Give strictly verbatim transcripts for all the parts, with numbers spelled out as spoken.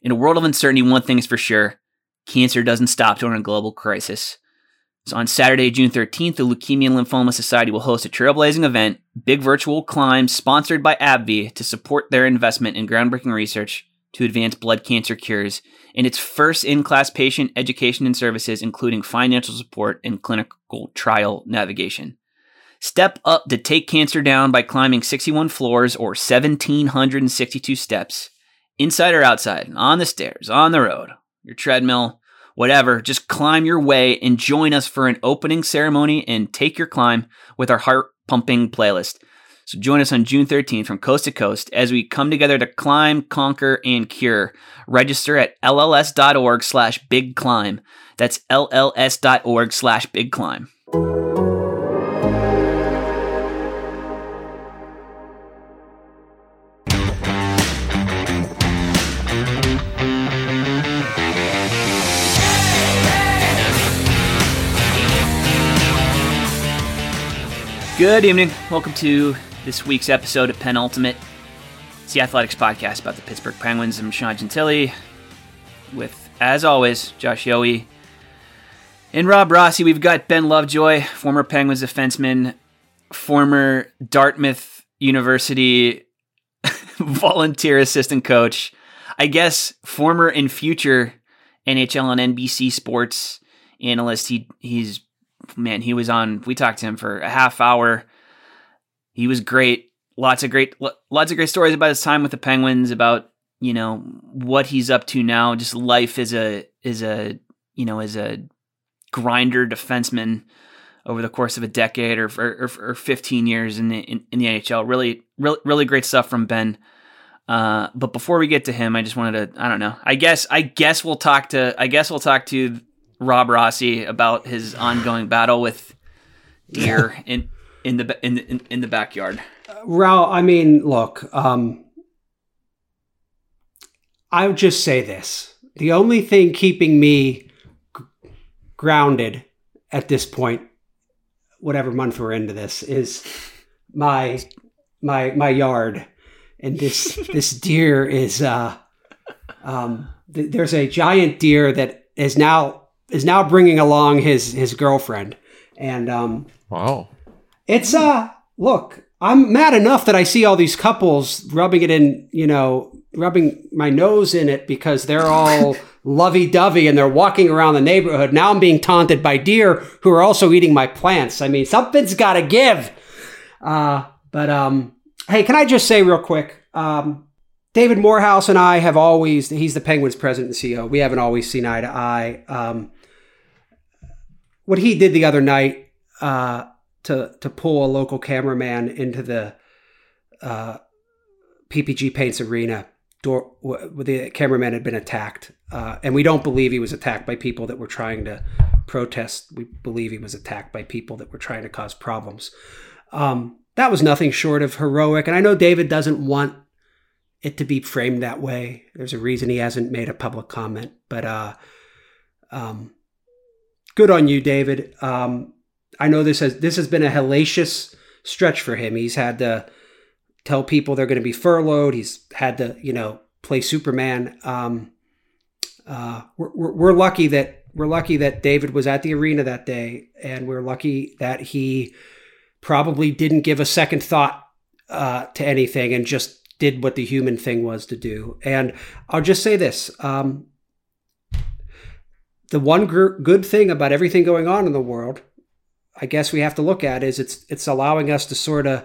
In a world of uncertainty, one thing is for sure: cancer doesn't stop during a global crisis. So on Saturday, June thirteenth, the Leukemia and Lymphoma Society will host a trailblazing event, Big Virtual Climb, sponsored by AbbVie, to support their investment in groundbreaking research to advance blood cancer cures, and its first in-class patient education and services, including financial support and clinical trial navigation. Step up to take cancer down by climbing sixty-one floors or one thousand seven hundred sixty-two steps, inside or outside, on the stairs, on the road, your treadmill, whatever. Just climb your way and join us for an opening ceremony and take your climb with our heart-pumping playlist. So join us on June thirteenth from coast to coast as we come together to climb, conquer, and cure. Register at lls.org slash big climb. That's lls.org slash big climb. Good evening. Welcome to this week's episode of Penultimate. It's the Athletics Podcast about the Pittsburgh Penguins. I'm Sean Gentili with, as always, Josh Yohe and Rob Rossi. We've got Ben Lovejoy, former Penguins defenseman, former Dartmouth University volunteer assistant coach, I guess former and future N H L and N B C sports analyst. He He's Man, he was on, we talked to him for a half hour. He was great. Lots of great, lots of great stories about his time with the Penguins, about, you know, what he's up to now, just life as a, as a, you know, as a grinder defenseman over the course of a decade or, or, or fifteen years in the, in, in the N H L. Really, really, really great stuff from Ben. Uh, but before we get to him, I just wanted to, I don't know, I guess, I guess we'll talk to, I guess we'll talk to Rob Rossi about his ongoing battle with deer in in the in the, in the backyard. Uh, Raul, I mean, look, um, I would just say this: the only thing keeping me g- grounded at this point, whatever month we're into this, is my my my yard, and this this deer is. Uh, um, th- there's a giant deer that is now. is now bringing along his, his girlfriend. And, um, wow, it's, uh, look, I'm mad enough that I see all these couples rubbing it in, you know, rubbing my nose in it because they're all lovey-dovey and they're walking around the neighborhood. Now I'm being taunted by deer who are also eating my plants. I mean, something's got to give. Uh, but, um, hey, can I just say real quick, um, David Morehouse and I have always, he's the Penguins president and C E O. We haven't always seen eye to eye. Um, what he did the other night uh, to to pull a local cameraman into the uh, P P G Paints Arena, door, where the cameraman had been attacked. Uh, and we don't believe he was attacked by people that were trying to protest. We believe he was attacked by people that were trying to cause problems. Um, that was nothing short of heroic. And I know David doesn't want it to be framed that way. There's a reason he hasn't made a public comment, but uh, um, good on you, David. Um, I know this has this has been a hellacious stretch for him. He's had to tell people they're going to be furloughed. He's had to, you know, play Superman. Um, uh, we're, we're, we're lucky that we're lucky that David was at the arena that day, and we're lucky that he probably didn't give a second thought uh, to anything and just did what the human thing was to do. And I'll just say this. Um, the one gr- good thing about everything going on in the world, I guess we have to look at is it's, it's allowing us to sort of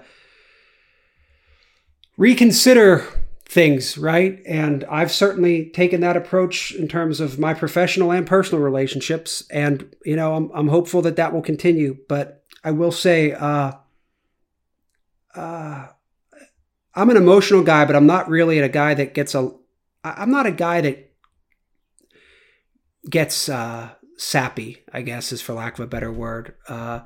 reconsider things, right? And I've certainly taken that approach in terms of my professional and personal relationships. And, you know, I'm, I'm hopeful that that will continue, but I will say, uh, uh, I'm an emotional guy, but I'm not really a guy that gets a, I'm not a guy that gets uh, sappy, I guess is for lack of a better word. Uh,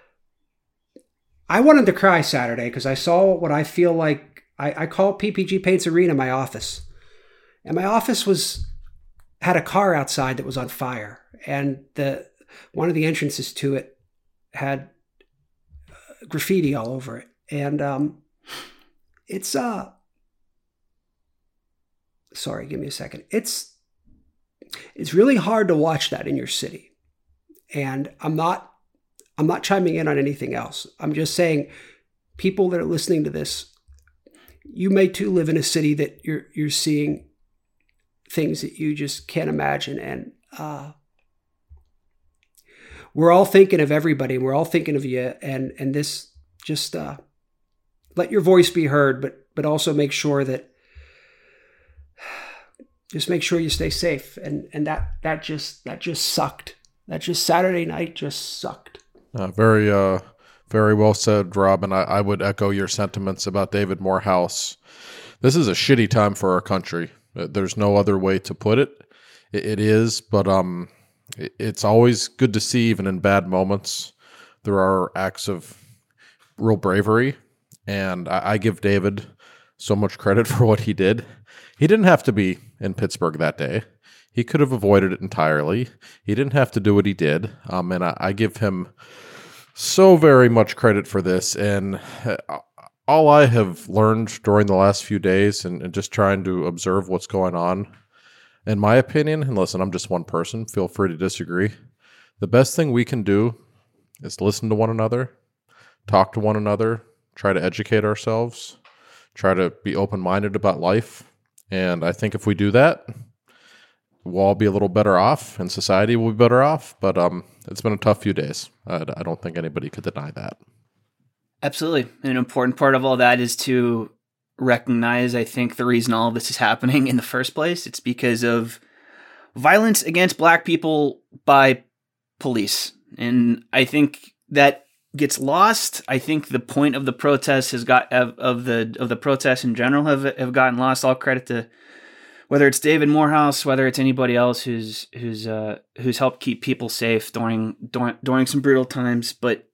I wanted to cry Saturday because I saw what I feel like, I, I call P P G Paints Arena my office. And my office was, had a car outside that was on fire. And the one of the entrances to it had uh, graffiti all over it. And, um, It's uh sorry, give me a second. It's, it's really hard to watch that in your city. And I'm not, I'm not chiming in on anything else. I'm just saying, people that are listening to this, you may too live in a city that you're, you're seeing things that you just can't imagine. And, uh, we're all thinking of everybody. We're all thinking of you. And, and this just, uh, let your voice be heard, but, but also make sure that, just make sure you stay safe. And, and that, that just, that just sucked. That just Saturday night just sucked. Uh, very, uh, very well said, Rob. And I, I would echo your sentiments about David Morehouse. This is a shitty time for our country. There's no other way to put it. It, it is, but um, it, it's always good to see, even in bad moments, there are acts of real bravery. And I, I give David so much credit for what he did. He didn't have to be in Pittsburgh that day. He could have avoided it entirely. He didn't have to do what he did. Um, and I, I give him so very much credit for this. And all I have learned during the last few days and, and just trying to observe what's going on, in my opinion, and listen, I'm just one person, feel free to disagree. The best thing we can do is listen to one another, talk to one another, try to educate ourselves, try to be open-minded about life. And I think if we do that, we'll all be a little better off, and society will be better off. But um, it's been a tough few days. I, I don't think anybody could deny that. Absolutely. And an important part of all that is to recognize, I think, the reason all of this is happening in the first place. It's because of violence against Black people by police. And I think that gets lost. I think the point of the protest has got of, of the of the protests in general have have gotten lost. All credit to whether it's David Morehouse, whether it's anybody else who's who's uh, who's helped keep people safe during during during some brutal times. But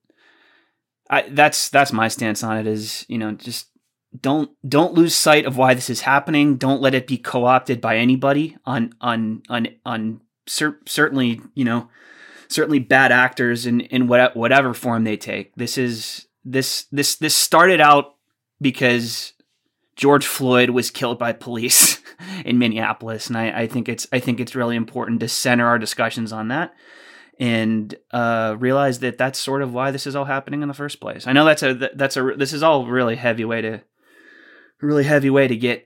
I, that's that's my stance on it. Is, you know, just don't don't lose sight of why this is happening. Don't let it be co-opted by anybody on on on on cer- certainly you know certainly bad actors in in what, whatever form they take. This is this this this started out because George Floyd was killed by police in Minneapolis, and I, I think it's I think it's really important to center our discussions on that and uh, realize that that's sort of why this is all happening in the first place. I know that's a that's a this is all really heavy way to really heavy way to get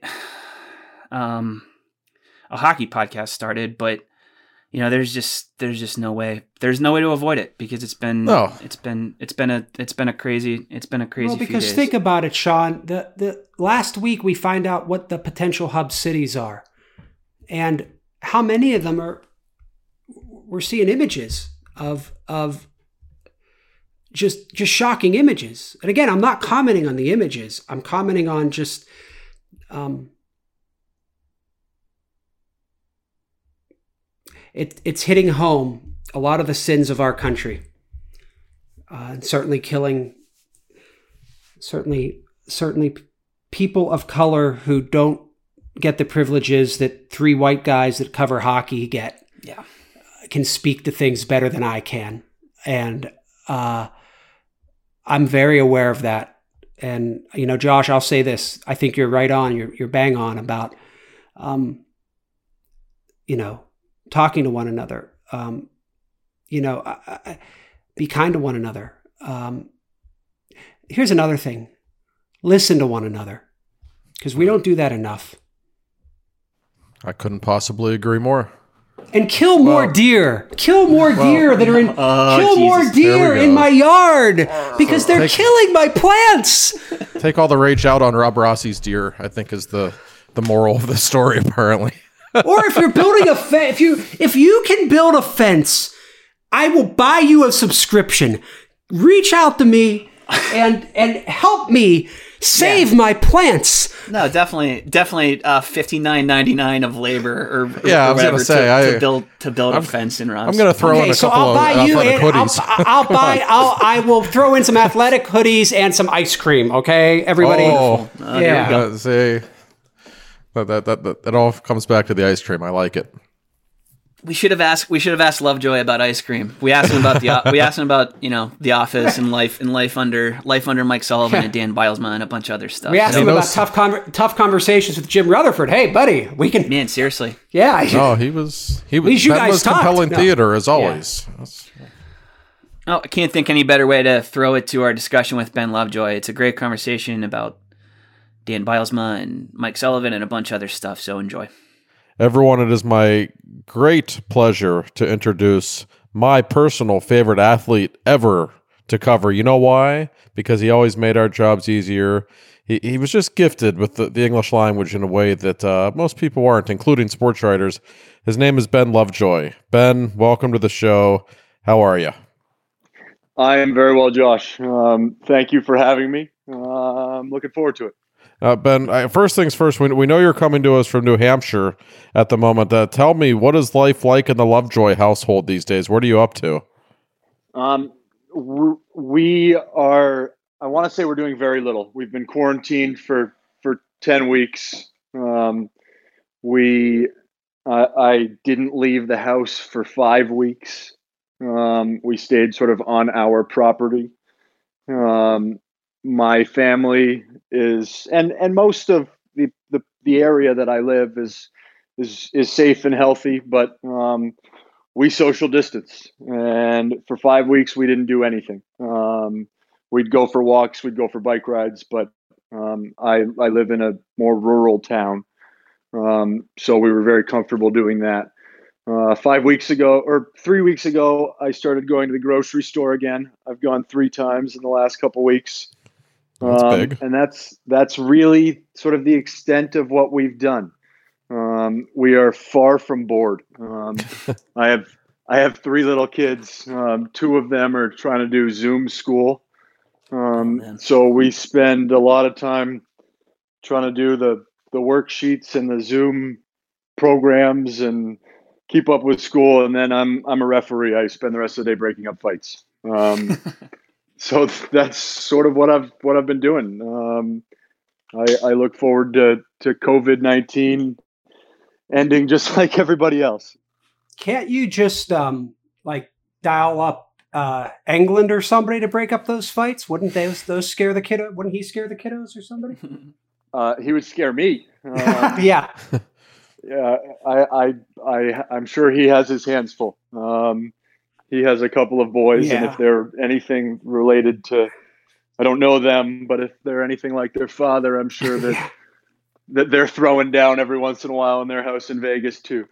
um, a hockey podcast started, but you know, there's just there's just no way there's no way to avoid it because it's been no. it's been it's been a it's been a crazy it's been a crazy. Well, because few days. Think about it, Sean. The the last week we find out what the potential hub cities are, and how many of them are. We're seeing images of of just just shocking images. And again, I'm not commenting on the images. I'm commenting on just. Um, It, it's hitting home a lot of the sins of our country, uh, and certainly killing, certainly, certainly people of color who don't get the privileges that three white guys that cover hockey get. Yeah, can speak to things better than I can, and uh, I'm very aware of that. And you know, Josh, I'll say this: I think you're right on. You're you're bang on about, um, you know. talking to one another, um, you know, I, I, be kind to one another. Um, here's another thing. Listen to one another, because we don't do that enough. I couldn't possibly agree more. And kill more well, deer. Kill more well, deer that are in, oh, kill Jesus. more deer in my yard, because they're Take, killing my plants. Take all the rage out on Rob Rossi's deer, I think is the, the moral of the story, apparently. Or if you're building a fence, if you if you can build a fence, I will buy you a subscription. Reach out to me and and help me save yeah. my plants. No, definitely, definitely, uh, fifty nine ninety nine of labor or, or yeah, or I was gonna say to, I, to build to build I'm, a fence in Ross. I'm gonna throw okay, in a so couple I'll buy of you athletic and hoodies. I'll, I'll buy. I'll I will throw in some athletic hoodies and some ice cream. Okay, everybody. Oh, oh yeah. There we go. Uh, see, that, that that that that all comes back to the ice cream. I like it. We should have asked. We should have asked Lovejoy about ice cream. We asked him about the. we asked him about you know The Office and life and life under life under Mike Sullivan and Dan Bilesma and a bunch of other stuff. We asked so, him about tough con- tough conversations with Jim Rutherford. Hey, buddy, we can. Man, seriously. Yeah. No, he was. He was. least you that guys was talked. compelling No. theater as always. That's- Oh, I can't think any better way to throw it to our discussion with Ben Lovejoy. It's a great conversation about Dan Bilesma and Mike Sullivan and a bunch of other stuff. So enjoy. Everyone, it is my great pleasure to introduce my personal favorite athlete ever to cover. You know why? Because he always made our jobs easier. He he was just gifted with the, the English language in a way that uh, most people aren't, including sports writers. His name is Ben Lovejoy. Ben, welcome to the show. How are you? I am very well, Josh. Um, thank you for having me. Uh, I'm looking forward to it. Uh, Ben, I, first things first, we, we know you're coming to us from New Hampshire at the moment. Uh, tell me, what is life like in the Lovejoy household these days? What are you up to? Um, we are, I want to say we're doing very little. We've been quarantined for, for ten weeks. Um, we, uh, I didn't leave the house for five weeks. Um, we stayed sort of on our property. Um, my family is, and, and most of the, the, the area that I live is, is, is safe and healthy, but, um, we social distance, and for five weeks we didn't do anything. Um, we'd go for walks, we'd go for bike rides, but, um, I, I live in a more rural town. Um, so we were very comfortable doing that. Uh, five weeks ago or three weeks ago, I started going to the grocery store again. I've gone three times in the last couple weeks. That's um, big. And that's, that's really sort of the extent of what we've done. Um, we are far from bored. Um, I have, I have three little kids. Um, two of them are trying to do Zoom school. Um, Oh, man. so we spend a lot of time trying to do the, the worksheets and the Zoom programs and keep up with school. And then I'm, I'm a referee. I spend the rest of the day breaking up fights. Um, so that's sort of what I've, what I've been doing. Um, I, I look forward to, to COVID nineteen ending just like everybody else. Can't you just um like dial up uh England or somebody to break up those fights? Wouldn't those those scare the kiddo? Wouldn't he scare the kiddos or somebody? Uh, he would scare me. Um, yeah. yeah, I, I, I, I'm sure he has his hands full. Um, he has a couple of boys, and Yeah. if they're anything related to, I don't know them, but if they're anything like their father, I'm sure that that they're throwing down every once in a while in their house in Vegas too.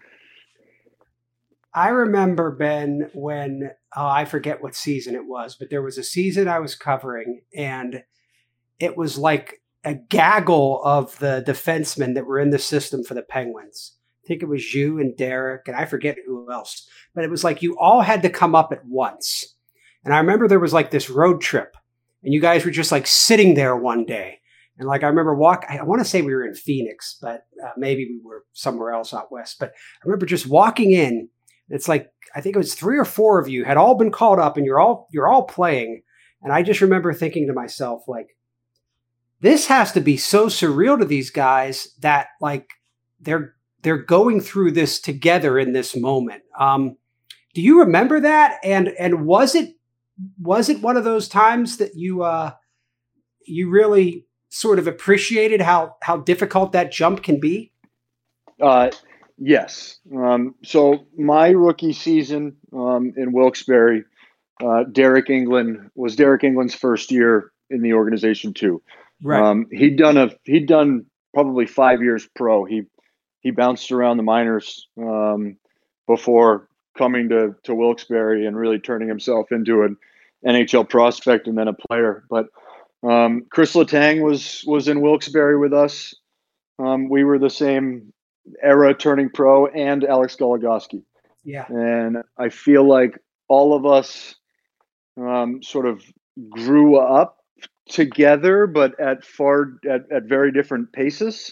I remember, Ben, when oh, I forget what season it was, but there was a season I was covering, and it was like a gaggle of the defensemen that were in the system for the Penguins. I think it was you and Derek, and I forget who else. But it was like you all had to come up at once. And I remember there was like this road trip, and you guys were just like sitting there one day. And like I remember walk, I want to say we were in Phoenix, but uh, maybe we were somewhere else out west. But I remember just walking in. It's like I think it was three or four of you had all been called up, and you're all you're all playing. And I just remember thinking to myself, like, this has to be so surreal to these guys that like they're they're going through this together in this moment. Um, do you remember that? And and was it was it one of those times that you uh, you really sort of appreciated how how difficult that jump can be? Uh, yes. Um, so my rookie season um, in Wilkes-Barre, uh, Derek England was Derek England's first year in the organization too. Right. Um, he'd done a he'd done probably five years pro. He he bounced around the minors um, before coming to to Wilkes-Barre and really turning himself into an N H L prospect and then a player. But um, Chris Letang was was in Wilkes-Barre with us. Um, we were the same era turning pro, and Alex Goligoski. Yeah. And I feel like all of us um, sort of grew up together, but at far at, at very different paces.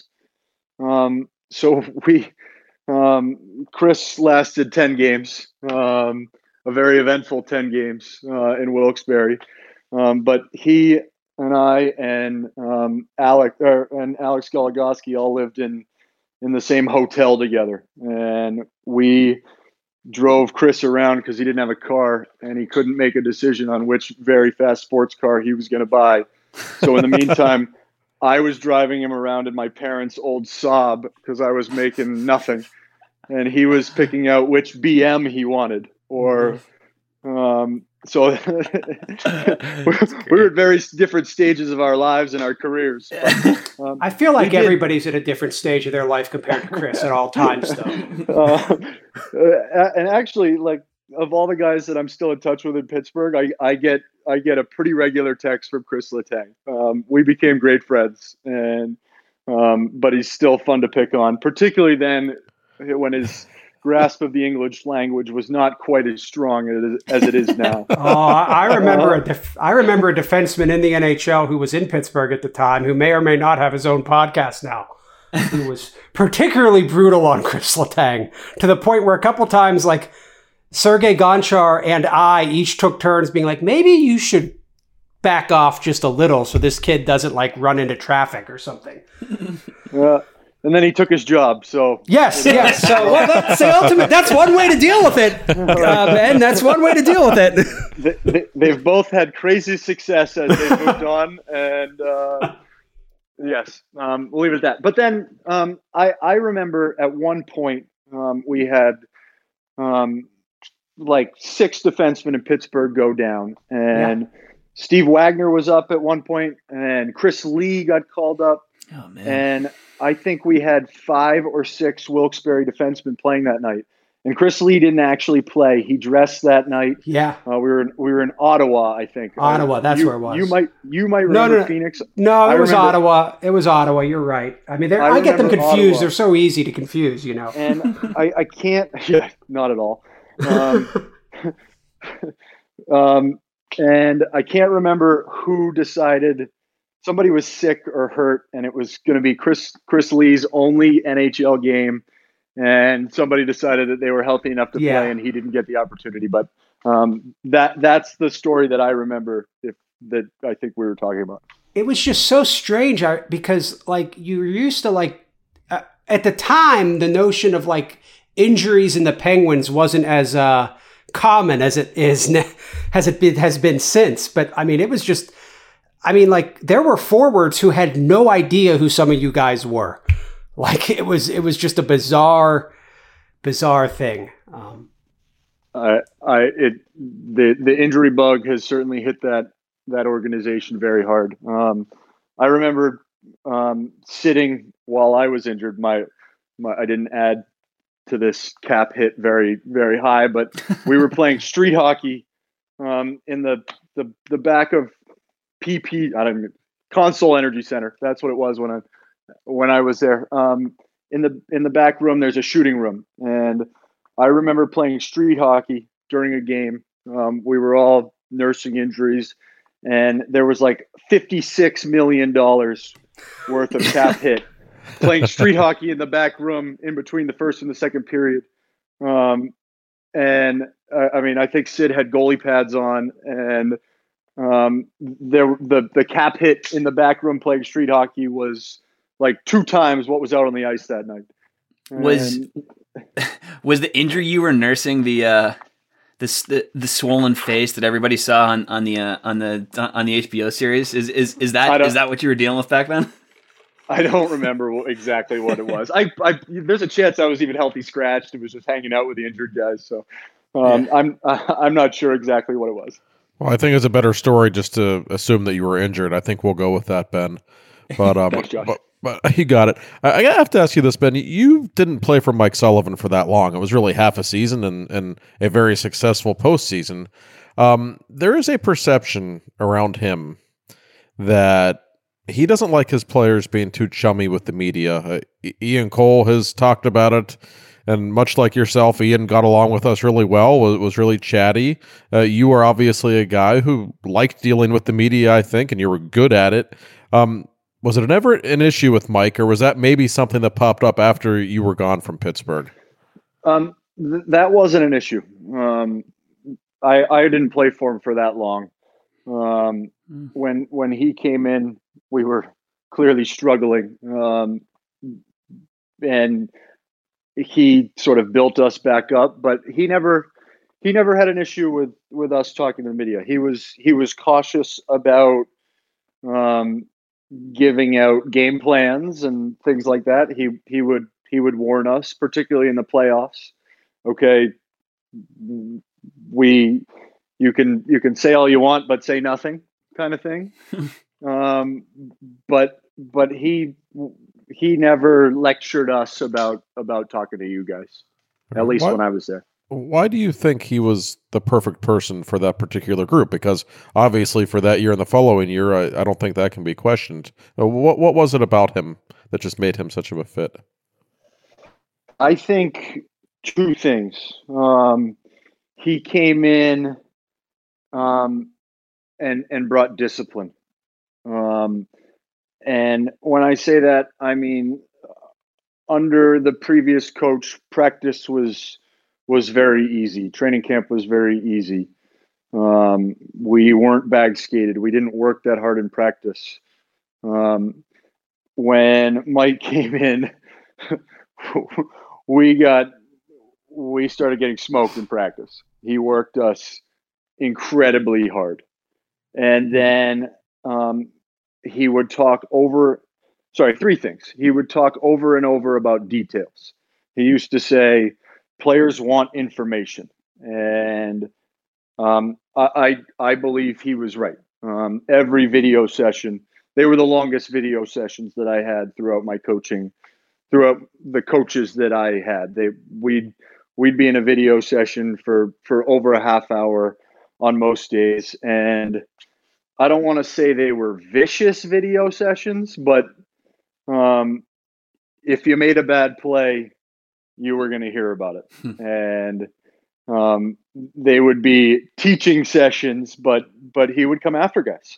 Um, so we um, Chris lasted ten games, um, a very eventful ten games uh, in Wilkes-Barre. Um, but he and I and um, Alex or, and Alex Goligoski all lived in in the same hotel together, and we drove Chris around because he didn't have a car and he couldn't make a decision on which very fast sports car he was going to buy. So in the meantime, I was driving him around in my parents' old Saab because I was making nothing, and he was picking out which B M he wanted. Or um, so we were at very different stages of our lives and our careers. But, um, I feel like everybody's at a different stage of their life compared to Chris at all times, though. Uh, and actually, like, of all the guys that I'm still in touch with in Pittsburgh, I, I get I get a pretty regular text from Chris Letang. Um, we became great friends, and um, but he's still fun to pick on, particularly then when his grasp of the English language was not quite as strong as, as it is now. Oh, I remember a def- I remember a defenseman in the N H L who was in Pittsburgh at the time, who may or may not have his own podcast now, who was particularly brutal on Chris Letang, to the point where a couple times, like, Sergei Gonchar and I each took turns being like, maybe you should back off just a little so this kid doesn't, like, run into traffic or something. Uh, and then he took his job, so... Yes, yes. So well, that's the ultimate. That's one way to deal with it, uh, Ben. That's one way to deal with it. they, they, they've both had crazy success as they moved on, and uh, yes, um, we'll leave it at that. But then um, I, I remember at one point um, we had um, like six defensemen in Pittsburgh go down, and yeah. Steve Wagner was up at one point, and Chris Lee got called up. Oh, man. And I think we had five or six Wilkes-Barre defensemen playing that night. And Chris Lee didn't actually play. He dressed that night. Yeah. Uh, we were in, we were in Ottawa, I think. Ottawa, that's you, where it was. You might you might remember no, no, no. Phoenix. No, it I was remember, Ottawa. It was Ottawa. You're right. I mean, I, I get them confused. Ottawa. They're so easy to confuse, you know. And I, I can't. Yeah, not at all. Um, um, and I can't remember who decided. Somebody was sick or hurt, and it was going to be Chris Chris Lee's only N H L game, and somebody decided that they were healthy enough to yeah. play, and he didn't get the opportunity. But um, that that's the story that I remember. If that I think we were talking about. It was just so strange because, like, you were used to, like, uh, at the time, the notion of, like, injuries in the Penguins wasn't as uh, common as it is has it been, has been since. But I mean, it was just. I mean, like, there were forwards who had no idea who some of you guys were. Like, it was it was just a bizarre, bizarre thing. Um, I, I, it, the the injury bug has certainly hit that that organization very hard. Um, I remember um, sitting while I was injured. My, my, I didn't add to this cap hit very very high, but we were playing street hockey um, in the the the back of. P P, I don't know, Console Energy Center. That's what it was when I when I was there. Um, in the in the back room, there's a shooting room, and I remember playing street hockey during a game. Um, we were all nursing injuries, and there was like fifty-six million dollars worth of cap hit playing street hockey in the back room in between the first and the second period. Um, and uh, I mean, I think Sid had goalie pads on, and Um, there, the the cap hit in the back room playing street hockey was like two times what was out on the ice that night. And was was the injury you were nursing the uh, the, the the swollen face that everybody saw on on the uh, on the on the H B O series? Is is is that is that what you were dealing with back then? I don't remember exactly what it was. I, I there's a chance I was even healthy scratched and was just hanging out with the injured guys. So um, yeah. I'm I'm not sure exactly what it was. Well, I think it's a better story just to assume that you were injured. I think we'll go with that, Ben. But um, Thanks, Josh. but, but you got it. I, I have to ask you this, Ben. You didn't play for Mike Sullivan for that long. It was really half a season and, and a very successful postseason. Um, there is a perception around him that he doesn't like his players being too chummy with the media. Uh, Ian Cole has talked about it. And much like yourself, Ian got along with us really well, was, was really chatty. Uh, you are obviously a guy who liked dealing with the media, I think, and you were good at it. Um, was it ever an issue with Mike, or was that maybe something that popped up after you were gone from Pittsburgh? Um, th- that wasn't an issue. Um, I, I didn't play for him for that long. Um, mm. When when he came in, we were clearly struggling. Um, and he sort of built us back up, but he never he never had an issue with with us talking to the media. He was he was cautious about um, giving out game plans and things like that. He he would he would warn us, particularly in the playoffs. Okay, we you can you can say all you want, but say nothing, kind of thing. um, but but he he never lectured us about about talking to you guys, at least Why, when I was there. Why do you think he was the perfect person for that particular group? Because obviously for that year and the following year, I, I don't think that can be questioned. What what was it about him that just made him such of a fit? I think two things. Um, he came in um, and and brought discipline. Um, and when I say that, I mean under the previous coach, practice was was very easy. Training camp was very easy. Um, we weren't bag skated. We didn't work that hard in practice. Um, when Mike came in, we got we started getting smoked in practice. He worked us incredibly hard, and then um, he would talk over. Sorry, three things. He would talk over and over about details. He used to say, "Players want information," and um, I, I I believe he was right. Um, every video session, they were the longest video sessions that I had throughout my coaching, throughout the coaches that I had. They we'd we'd be in a video session for for over a half hour on most days, and I don't want to say they were vicious video sessions, but um, if you made a bad play, you were going to hear about it, and um, they would be teaching sessions, but but he would come after guys,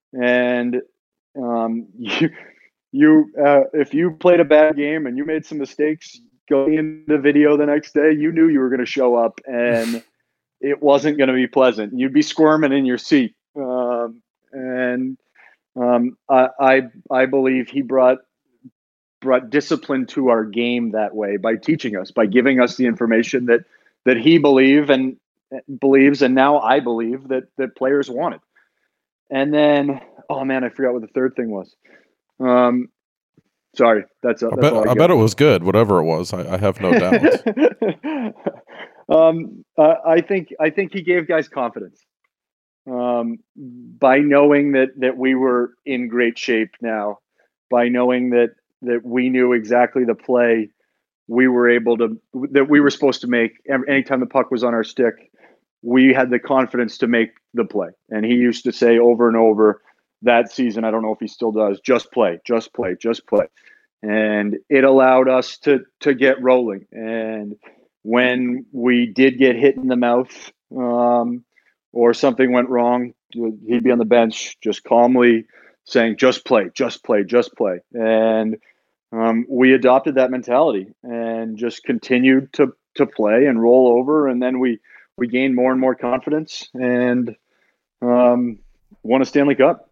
and um, you you uh, if you played a bad game and you made some mistakes going into the video the next day, you knew you were going to show up, and it wasn't going to be pleasant. You'd be squirming in your seat, um, and um, I, I I believe he brought brought discipline to our game that way by teaching us, by giving us the information that that he believed and believes, and now I believe that that players wanted. And then, oh man, I forgot what the third thing was. Um, sorry, that's, that's I bet, all I, I bet it was good, whatever it was. I, I have no doubt. um, uh, I think I think he gave guys confidence um, by knowing that that we were in great shape now, by knowing that that we knew exactly the play we were able to, that we were supposed to make anytime the puck was on our stick. We had the confidence to make the play. And he used to say over and over that season, I don't know if he still does, just play, just play, just play. And it allowed us to to get rolling. And when we did get hit in the mouth um, or something went wrong, he'd be on the bench just calmly saying, just play, just play, just play. And um, we adopted that mentality and just continued to to play and roll over. And then we, we gained more and more confidence and um, won a Stanley Cup.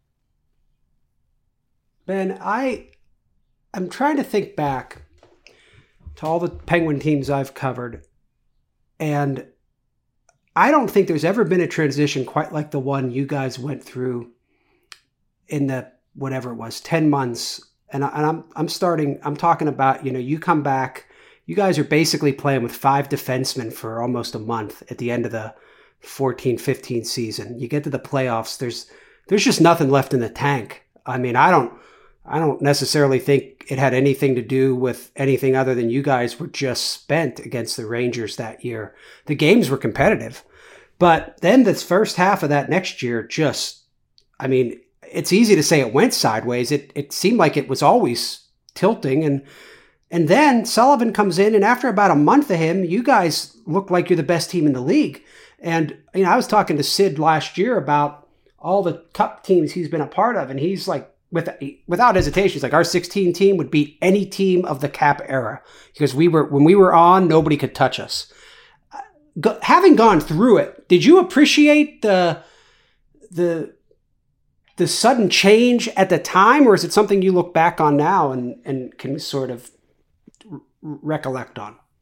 Ben, I, I'm trying to think back to all the Penguin teams I've covered, and I don't think there's ever been a transition quite like the one you guys went through in the, whatever it was, ten months. And, I, and I'm I'm starting, I'm talking about, you know, you come back, you guys are basically playing with five defensemen for almost a month at the end of the fourteen fifteen season. You get to the playoffs, there's there's just nothing left in the tank. I mean, I don't I don't necessarily think it had anything to do with anything other than you guys were just spent against the Rangers that year. The games were competitive. But then this first half of that next year just, I mean, it's easy to say it went sideways. It it seemed like it was always tilting. And and then Sullivan comes in, and after about a month of him, you guys look like you're the best team in the league. And you know, I was talking to Sid last year about all the cup teams he's been a part of, and he's like, with, without hesitation, he's like, our sixteen team would beat any team of the Cap era because we were when we were on, nobody could touch us. Go, having gone through it, did you appreciate the the the sudden change at the time, or is it something you look back on now and, and can sort of r- recollect on?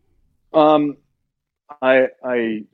Um, I I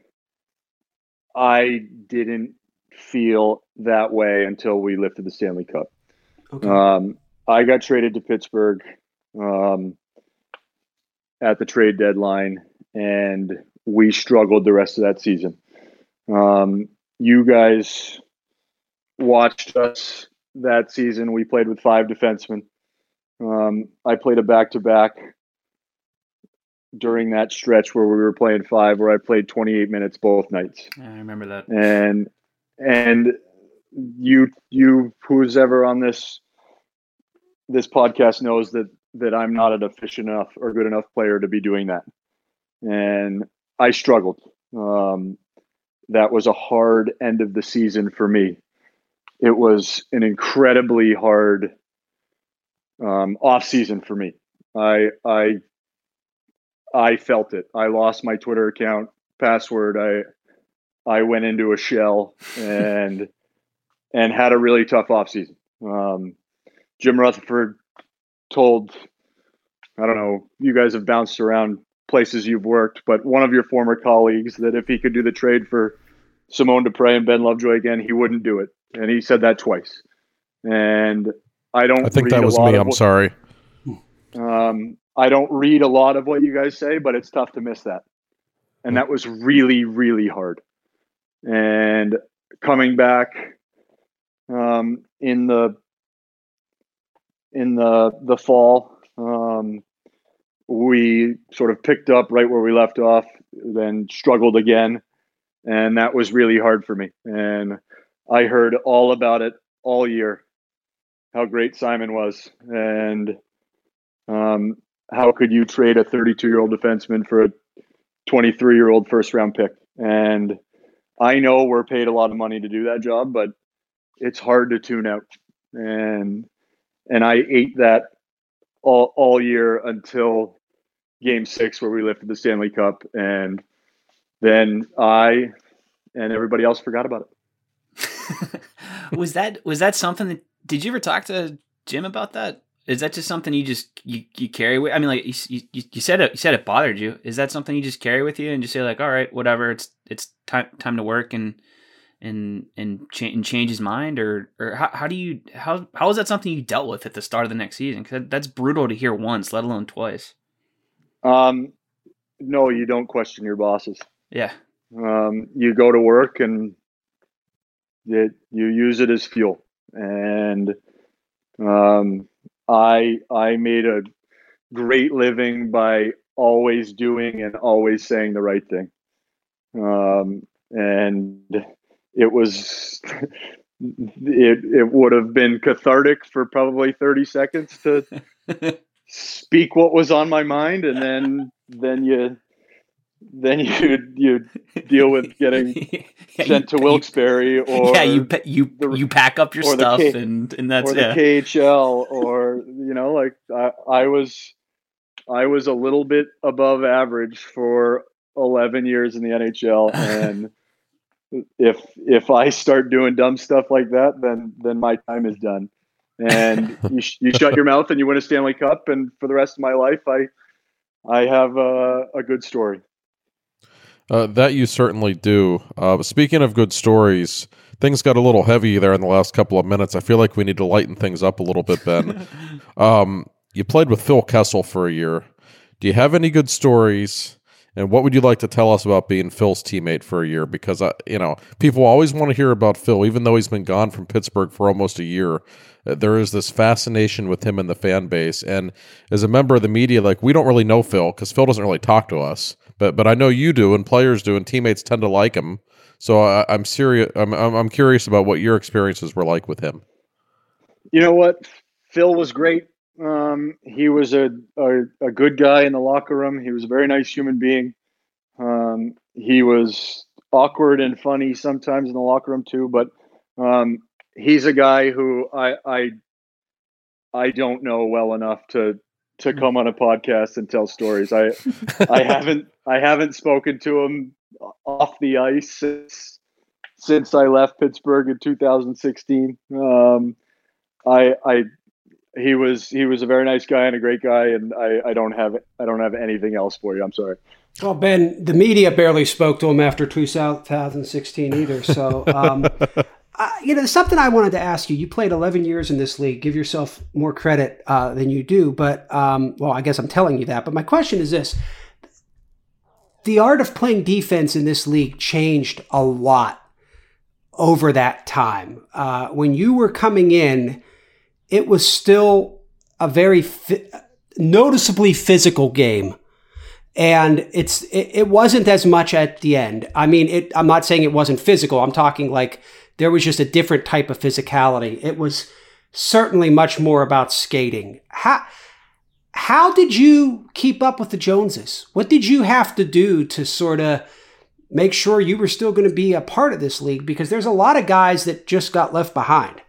I didn't feel that way until we lifted the Stanley Cup. Okay. Um, I got traded to Pittsburgh um, at the trade deadline, and we struggled the rest of that season. Um, you guys watched us that season. We played with five defensemen. Um, I played a back-to-back during that stretch where we were playing five, where I played twenty-eight minutes both nights. I remember that. And and you you who's ever on this this podcast knows that that I'm not an efficient enough or good enough player to be doing that. And I struggled. Um, that was a hard end of the season for me. It was an incredibly hard um, off season for me. I I I felt it. I lost my Twitter account password. I I went into a shell and and had a really tough off season. Um, Jim Rutherford told, I don't know, you guys have bounced around places you've worked, but one of your former colleagues that if he could do the trade for Simone Dupre and Ben Lovejoy again, he wouldn't do it. And he said that twice. And I don't I think read that a was lot me. of I'm what, sorry. Um, I don't read a lot of what you guys say, but it's tough to miss that. And that was really, really hard. And coming back um, in the in the the fall, um, we sort of picked up right where we left off, then struggled again, and that was really hard for me. And I heard all about it all year, how great Simon was, and um, how could you trade a thirty-two-year-old defenseman for a twenty-three-year-old first-round pick? And I know we're paid a lot of money to do that job, but it's hard to tune out. And and I ate that all all year until Game Six, where we lifted the Stanley Cup, and then I and everybody else forgot about it. was that was that something that? Did you ever talk to Jim about that? Is that just something you just you, you carry with? I mean, like you, you you said it you said it bothered you. Is that something you just carry with you and just say like, all right, whatever, it's it's time time to work and and and, cha- and change his mind, or or how how do you how how is that something you dealt with at the start of the next season? Because that's brutal to hear once, let alone twice. Um, no, you don't question your bosses. Yeah. Um, you go to work and it, you use it as fuel. And um, I I made a great living by always doing and always saying the right thing. Um, and it was it it would have been cathartic for probably thirty seconds to speak what was on my mind, and then then you then you you deal with getting yeah, sent you, to Wilkes-Barre, you, or yeah, you you the, you pack up your stuff K, and and that's or the yeah. K H L, or you know, like I, I was I was a little bit above average for eleven years in the N H L, and if if I start doing dumb stuff like that, then then my time is done. And you you shut your mouth and you win a Stanley Cup, and for the rest of my life, I I have a, a good story. Uh, that you certainly do. Uh, speaking of good stories, things got a little heavy there in the last couple of minutes. I feel like we need to lighten things up a little bit, Ben. um, you played with Phil Kessel for a year. Do you have any good stories? And what would you like to tell us about being Phil's teammate for a year? Because, uh, you know, people always want to hear about Phil, even though he's been gone from Pittsburgh for almost a year. Uh, there is this fascination with him and the fan base. And as a member of the media, like, we don't really know Phil because Phil doesn't really talk to us. But but I know you do, and players do, and teammates tend to like him. So I, I'm serious. I'm, I'm I'm curious about what your experiences were like with him. You know what? Phil was great. Um, he was a, a a good guy in the locker room. He was a very nice human being. Um, he was awkward and funny sometimes in the locker room too. But um, he's a guy who I I I don't know well enough to. to come on a podcast and tell stories. I I haven't I haven't spoken to him off the ice since since I left Pittsburgh in two thousand sixteen. Um, I I he was he was a very nice guy and a great guy, and I, I don't have I don't have anything else for you. I'm sorry. Well, Ben, the media barely spoke to him after two thousand sixteen either. So, um, I, you know, something I wanted to ask you. You played eleven years in this league. Give yourself more credit uh, than you do. But, um, well, I guess I'm telling you that. But my question is this. The art of playing defense in this league changed a lot over that time. Uh, when you were coming in, it was still a very fi- noticeably physical game. And it's it, it wasn't as much at the end. I mean, it, I'm not saying it wasn't physical. I'm talking like there was just a different type of physicality. It was certainly much more about skating. How, how did you keep up with the Joneses? What did you have to do to sort of make sure you were still going to be a part of this league? Because there's a lot of guys that just got left behind.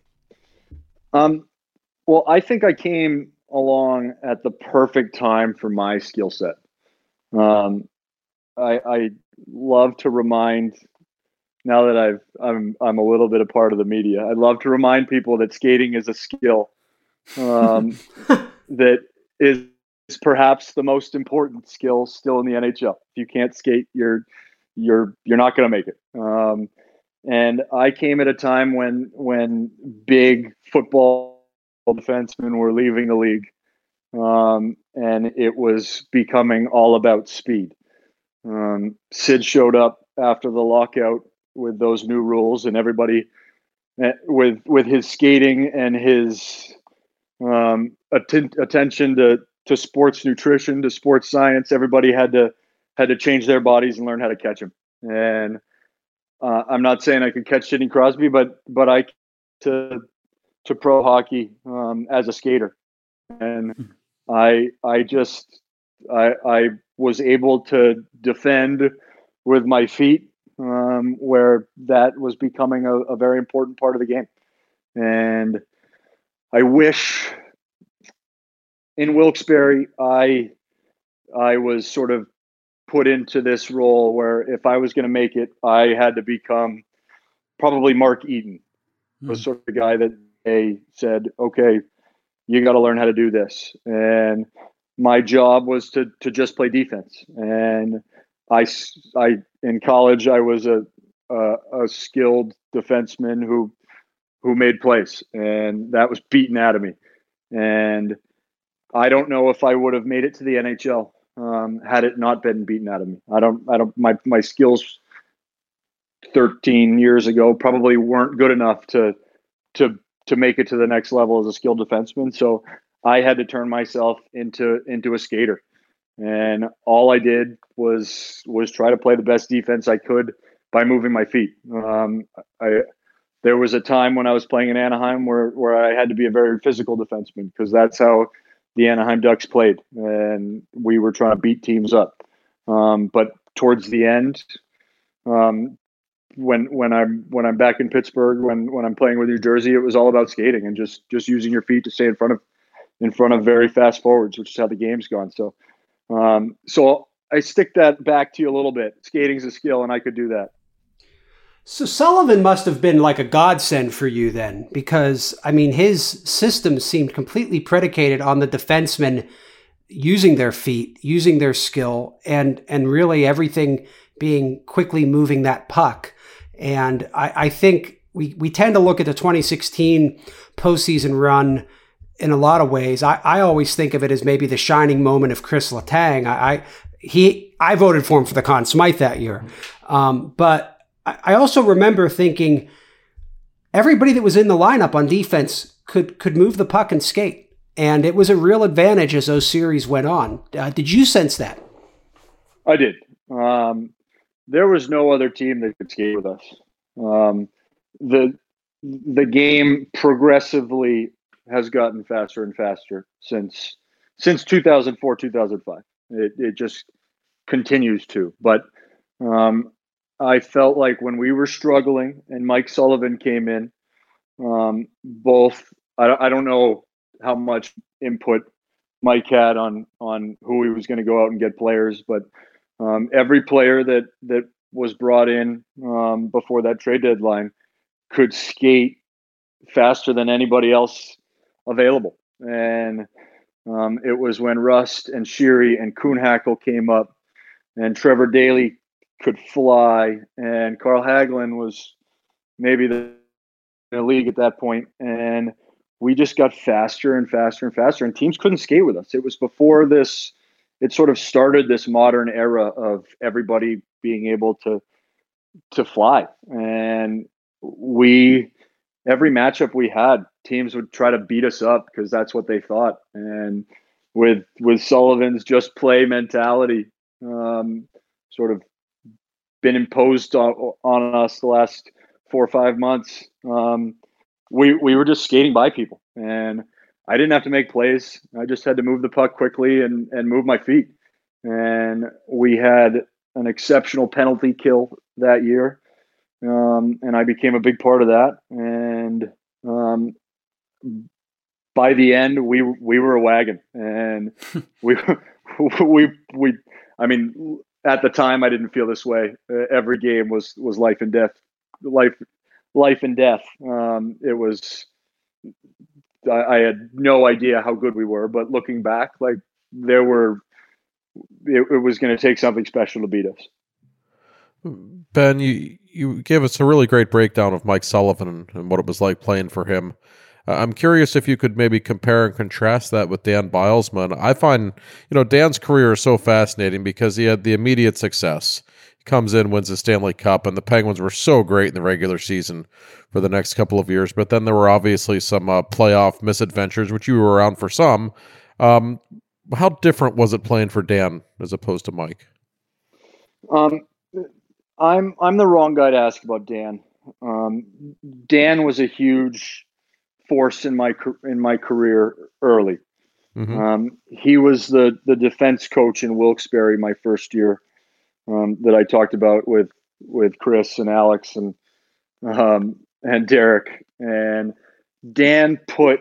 Um, well, I think I came along at the perfect time for my skill set. Um, I, I love to remind, now that I've, I'm, I'm a little bit a part of the media, I love to remind people that skating is a skill um, that is perhaps the most important skill still in the N H L. If you can't skate, you're, you're, you're not going to make it. Um, and I came at a time when, when big football defensemen were leaving the league. Um, and it was becoming all about speed. Um, Sid showed up after the lockout with those new rules, and everybody uh, with with his skating and his um, att- attention to to sports nutrition, to sports science. Everybody had to had to change their bodies and learn how to catch them. And uh, I'm not saying I could catch Sidney Crosby, but but I to to pro hockey um, as a skater. And I I just I I was able to defend with my feet, um, where that was becoming a, a very important part of the game. And I wish in Wilkes-Barre I I was sort of put into this role where if I was going to make it, I had to become probably Mark Eaton, mm. was sort of the guy that they said, okay, you got to learn how to do this. And my job was to to just play defense. And I, I in college, I was a, a, a skilled defenseman who who made plays, and that was beaten out of me. And I don't know if I would have made it to the N H L um, had it not been beaten out of me. I don't. I don't. My my skills thirteen years ago probably weren't good enough to to to make it to the next level as a skilled defenseman. So I had to turn myself into into a skater, and all I did was was try to play the best defense I could by moving my feet. Um, I there was a time when I was playing in Anaheim where where I had to be a very physical defenseman because that's how the Anaheim Ducks played, and we were trying to beat teams up. Um, but towards the end, um, when when I'm when I'm back in Pittsburgh, when when I'm playing with New Jersey, it was all about skating and just just using your feet to stay in front of in front of very fast forwards, which is how the game's gone. So, um, so I stick that back to you a little bit. Skating's a skill, and I could do that. So Sullivan must have been like a godsend for you then, because I mean, his system seemed completely predicated on the defensemen using their feet, using their skill, and and really everything being quickly moving that puck. And I, I think we, we tend to look at the twenty sixteen postseason run in a lot of ways. I, I always think of it as maybe the shining moment of Chris Letang. I, I he I voted for him for the Conn Smythe that year, um, but I, I also remember thinking everybody that was in the lineup on defense could could move the puck and skate, and it was a real advantage as those series went on. Uh, did you sense that? I did. Um, There was no other team that could skate with us. Um, the the game progressively has gotten faster and faster since since two thousand four, two thousand five. It it just continues to. But um, I felt like when we were struggling and Mike Sullivan came in, um, both I, I don't know how much input Mike had on on who he was going to go out and get players, but Um, every player that that was brought in um, before that trade deadline could skate faster than anybody else available. And um, it was when Rust and Sheary and Kuhnhackl came up, and Trevor Daley could fly, and Carl Hagelin was maybe the, the league at that point, and we just got faster and faster and faster, and teams couldn't skate with us. It was before this, it sort of started this modern era of everybody being able to to fly. And we, every matchup we had, teams would try to beat us up because that's what they thought. And with with Sullivan's just play mentality, um, sort of been imposed on, on us the last four or five months, um, we we were just skating by people, and I didn't have to make plays. I just had to move the puck quickly and and move my feet. And we had an exceptional penalty kill that year, um, and I became a big part of that. And um, by the end, we we were a wagon, and we we we. I mean, at the time, I didn't feel this way. Uh, every game was was life and death, life life and death. Um, it was. I, I had no idea how good we were, but looking back, like there were, it, it was going to take something special to beat us. Ben, you you gave us a really great breakdown of Mike Sullivan and, and what it was like playing for him. Uh, I'm curious if you could maybe compare and contrast that with Dan Bilesman. I find, you know, Dan's career is so fascinating because he had the immediate success. He comes in, wins the Stanley Cup, and the Penguins were so great in the regular season for the next couple of years. But then there were obviously some uh, playoff misadventures, which you were around for some. Um, how different was it playing for Dan as opposed to Mike? Um, I'm I'm the wrong guy to ask about Dan. Um, Dan was a huge force in my in my career early. Mm-hmm. Um, he was the the defense coach in Wilkes-Barre my first year, um, that I talked about with with Chris and Alex and um, and Derek. And Dan put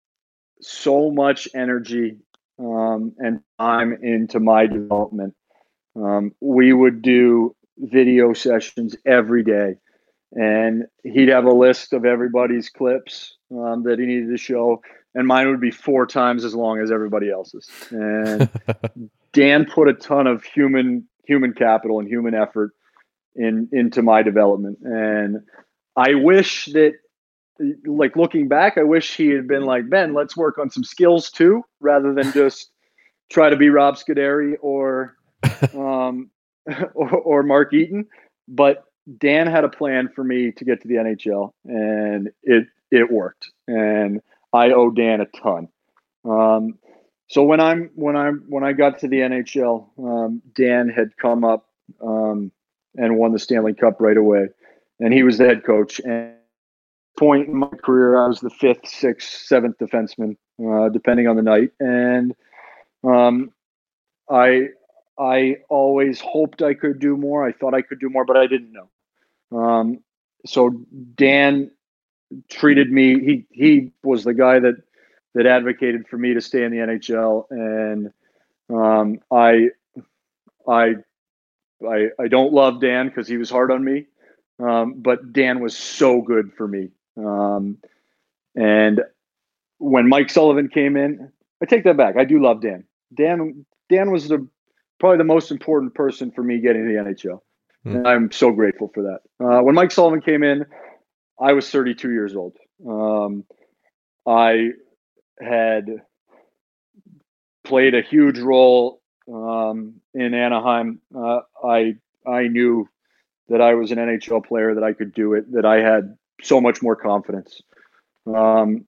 so much energy um, and time into my development. Um, we would do video sessions every day, and he'd have a list of everybody's clips um, that he needed to show, and mine would be four times as long as everybody else's. And Dan put a ton of human human capital and human effort in into my development. And I wish that, like looking back, I wish he had been like, Ben, let's work on some skills too, rather than just try to be Rob Scuderi or um, or, or Mark Eaton. But Dan had a plan for me to get to the N H L, and it it worked. And I owe Dan a ton. Um, so when I'm when I'm when I got to the N H L, um, Dan had come up um, and won the Stanley Cup right away, and he was the head coach. And point in my career, I was the fifth, sixth, seventh defenseman, uh, depending on the night. And um, I I always hoped I could do more. I thought I could do more, but I didn't know. Um, so Dan treated me. He he was the guy that that advocated for me to stay in the N H L, and um, I I I I don't love Dan because he was hard on me, um, but Dan was so good for me. Um, and when Mike Sullivan came in, I take that back. I do love Dan. Dan Dan was the probably the most important person for me getting to the N H L. Mm. And I'm so grateful for that. Uh, when Mike Sullivan came in, I was thirty-two years old. Um, I had played a huge role um, in Anaheim. Uh, I I knew that I was an N H L player, that I could do it, that I had so much more confidence. Um,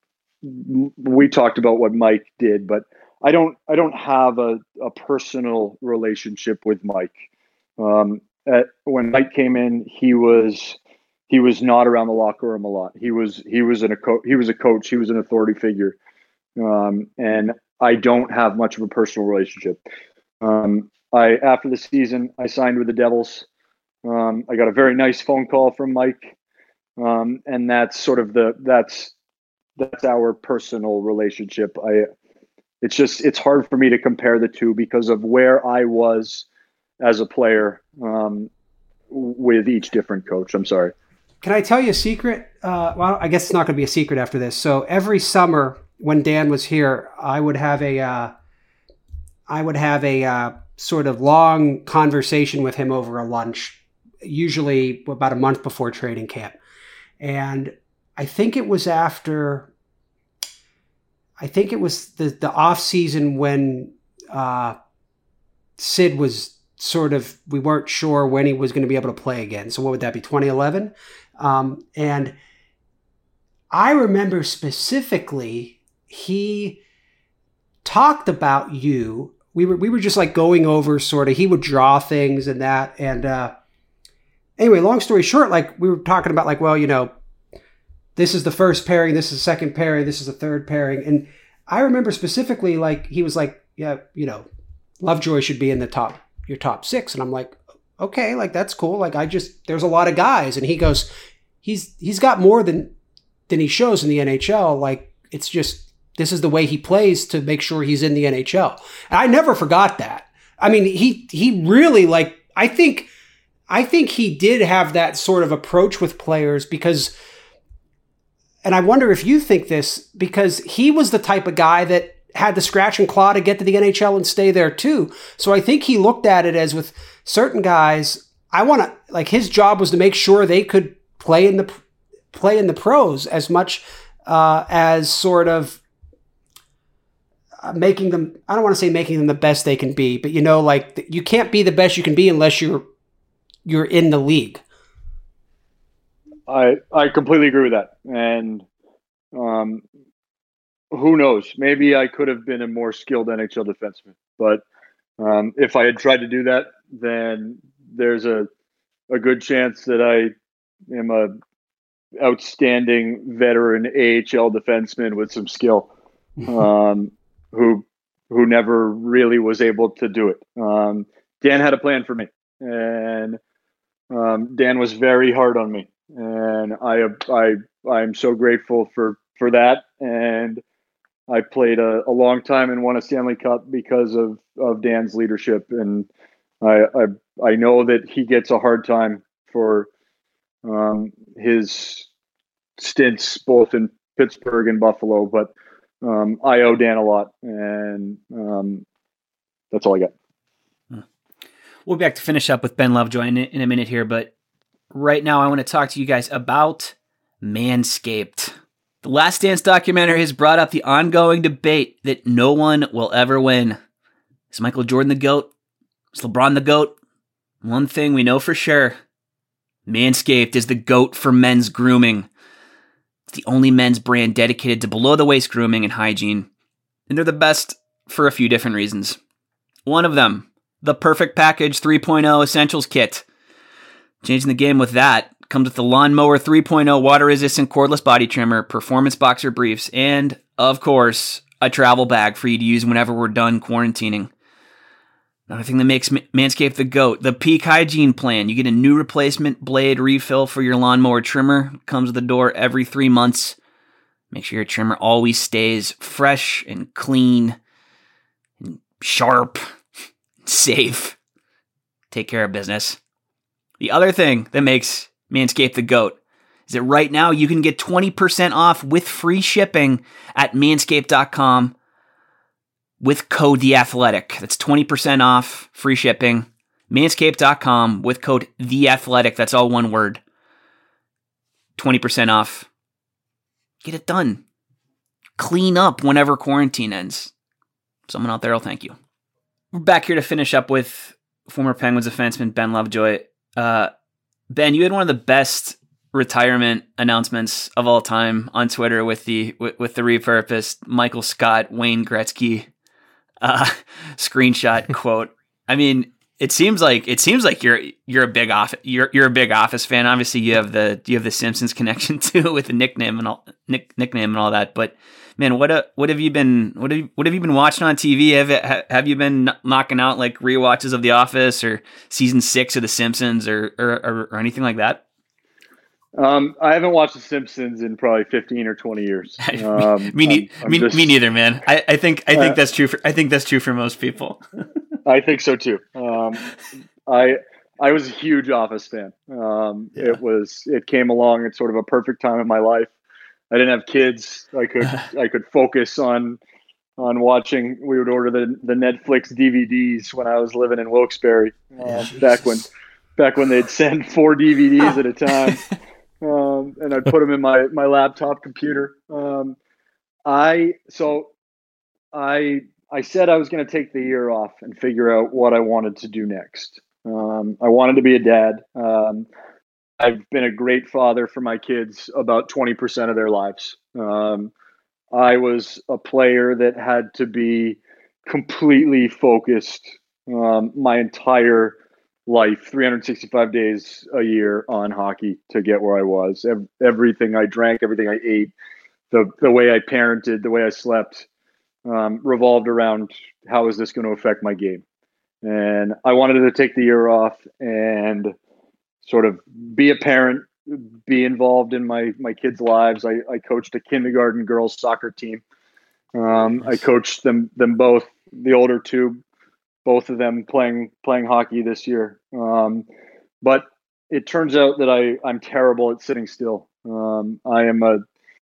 we talked about what Mike did, but I don't I don't have a, a personal relationship with Mike. Um, at, when Mike came in, he was he was not around the locker room a lot. He was he was in a co- he was a coach. He was an authority figure, um, and I don't have much of a personal relationship. Um, I after the season, I signed with the Devils. Um, I got a very nice phone call from Mike, um, and that's sort of the that's that's our personal relationship. I it's just it's hard for me to compare the two because of where I was as a player um, with each different coach. I'm sorry. can I tell you a secret? Uh, well, I guess it's not going to be a secret after this. So every summer when Dan was here, I would have a, uh, I would have a uh, sort of long conversation with him over a lunch, usually about a month before training camp. And I think it was after, I think it was the, the off season when uh, Sid was sort of, we weren't sure when he was going to be able to play again. So what would that be, twenty eleven? Um, and I remember specifically, he talked about you. We were, we were just like going over sort of, he would draw things and that. And uh, anyway, long story short, like we were talking about like, well, you know, this is the first pairing, this is the second pairing, this is the third pairing. And I remember specifically, like, he was like, yeah, you know, Lovejoy should be in the top, your top six. And I'm like, okay, like, that's cool. Like, I just, there's a lot of guys. And he goes, he's, he's got more than, than he shows in the N H L. Like, it's just, this is the way he plays to make sure he's in the N H L. And I never forgot that. I mean, he, he really, like, I think, I think he did have that sort of approach with players because, and I wonder if you think this, because he was the type of guy that had the scratch and claw to get to the N H L and stay there too. So I think he looked at it as with certain guys, I want to, like, his job was to make sure they could play in the, play in the pros as much uh, as sort of uh, making them, I don't want to say making them the best they can be, but you know, like, you can't be the best you can be unless you're, you're in the league. I I completely agree with that. And um, who knows? Maybe I could have been a more skilled N H L defenseman. But um, if I had tried to do that, then there's a a good chance that I am a outstanding veteran A H L defenseman with some skill, um, who who never really was able to do it. Um, Dan had a plan for me, and um, Dan was very hard on me. And I, I, I'm so grateful for, for that. And I played a, a long time and won a Stanley Cup because of, of Dan's leadership. And I, I, I know that he gets a hard time for um, his stints both in Pittsburgh and Buffalo, but um, I owe Dan a lot, and um, that's all I got. We'll be back to finish up with Ben Lovejoy in, in a minute here, but right now, I want to talk to you guys about Manscaped. The Last Dance documentary has brought up the ongoing debate that no one will ever win. Is Michael Jordan the GOAT? Is LeBron the GOAT? One thing we know for sure, Manscaped is the GOAT for men's grooming. It's the only men's brand dedicated to below-the-waist grooming and hygiene. And they're the best for a few different reasons. One of them, the Perfect Package three point oh Essentials Kit. Changing the game with that comes with the Lawnmower three point oh water-resistant cordless body trimmer, performance boxer briefs, and, of course, a travel bag for you to use whenever we're done quarantining. Another thing that makes Manscaped the GOAT, the Peak Hygiene Plan. You get a new replacement blade refill for your lawnmower trimmer. It comes with the door every three months. Make sure your trimmer always stays fresh and clean and sharp, safe. Take care of business. The other thing that makes Manscaped the GOAT is that right now you can get twenty percent off with free shipping at manscaped dot com with code THEATHLETIC. That's twenty percent off, free shipping. manscaped dot com with code THEATHLETIC. That's all one word. twenty percent off. Get it done. Clean up whenever quarantine ends. Someone out there will thank you. We're back here to finish up with former Penguins defenseman Ben Lovejoy. Uh, Ben, you had one of the best retirement announcements of all time on Twitter with the with, with the repurposed Michael Scott, Wayne Gretzky uh, screenshot quote. I mean, it seems like it seems like you're you're a big off you're you're a big Office fan. Obviously, you have the you have the Simpsons connection too with the nickname and all nick, nickname and all that. But man, what a, what have you been what have, what have you been watching on T V? Have have you been knocking out like rewatches of The Office or season six of The Simpsons or or, or, or anything like that? Um, I haven't watched The Simpsons in probably fifteen or twenty years. Um, me, ne- I'm, I'm me, just, me neither, man. I, I think I think uh, that's true for I think that's true for most people. I think so too. Um, I I was a huge Office fan. Um, Yeah. It was it came along at sort of a perfect time in my life. I didn't have kids. I could I could focus on on watching. We would order the the Netflix D V Ds when I was living in Wilkes-Barre, uh, back when back when they'd send four D V Ds at a time, um, and I'd put them in my my laptop computer. Um, I so I I said I was going to take the year off and figure out what I wanted to do next. Um, I wanted to be a dad. Um, I've been a great father for my kids about twenty percent of their lives. Um, I was a player that had to be completely focused um, my entire life, three hundred sixty-five days a year on hockey to get where I was. Ev- everything I drank, everything I ate, the, the way I parented, the way I slept, um, revolved around how is this going to affect my game. And I wanted to take the year off and sort of be a parent, be involved in my my kids' lives. I, I coached a kindergarten girls soccer team. Um, I coached them them both, the older two, both of them playing playing hockey this year. Um, but it turns out that I I'm terrible at sitting still. Um, I am a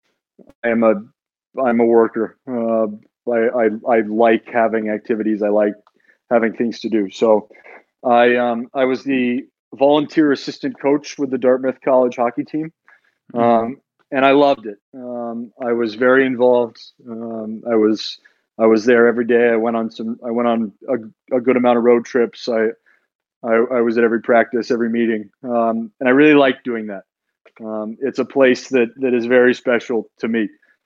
I am a I'm a worker. Uh, I, I I like having activities. I like having things to do. So I um I was the volunteer assistant coach with the Dartmouth College hockey team. Um, and I loved it. Um, I was very involved. Um, I was I was there every day. I went on some. I went on a, a good amount of road trips. I, I I was at every practice, every meeting, um, and I really liked doing that. Um, it's a place that that is very special to me.